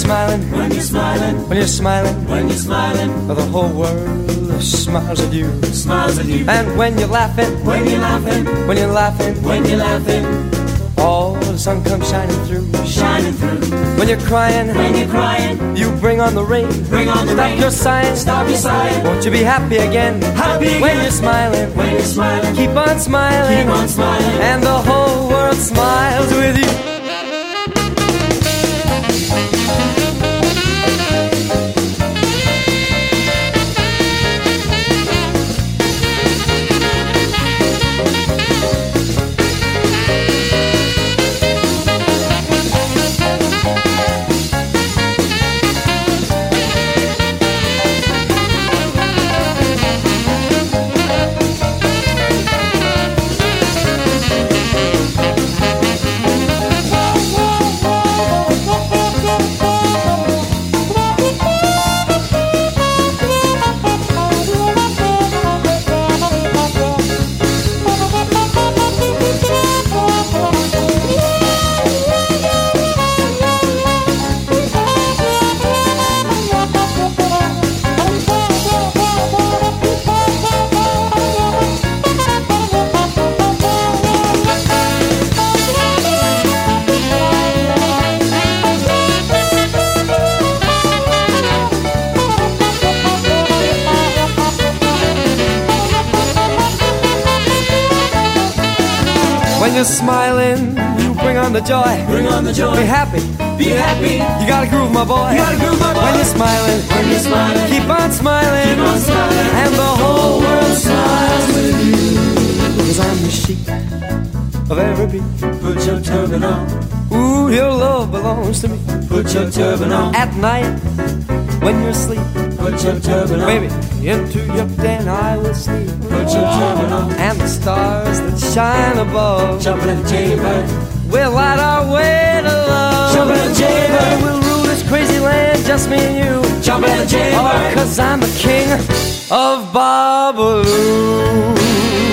smiling, when you're smiling, when you're smiling, when you're smiling, the whole world smiles at you, smiles at you. And when you're laughing, when you're laughing, when you're laughing, when you're laughing, all the sun comes shining through, shining through. When you're crying, you bring on the rain, bring on the rain. Stop your sighing. Won't you be happy again? Happy again. When you're smiling, keep on smiling, and the whole world smiles with you. When you're smiling, you bring on the joy. Bring on the joy. Be happy, be happy. You gotta groove, my boy. You gotta groove, my boy. When you're smiling, keep on smiling, and the whole world smiles with you. 'Cause I'm the sheep of every beat. Put your turban on. Ooh, your love belongs to me. Put your turban on. At night, when you're asleep, put your turban on. Baby, into your den I will sleep. Put your turban on. And the stars that shine above, jumping in the jaybird, we'll light our way to love. Jumping in the jaybird, we'll rule this crazy land, just me and you. Jumping in the jaybird, 'cause I'm the king of Babalu.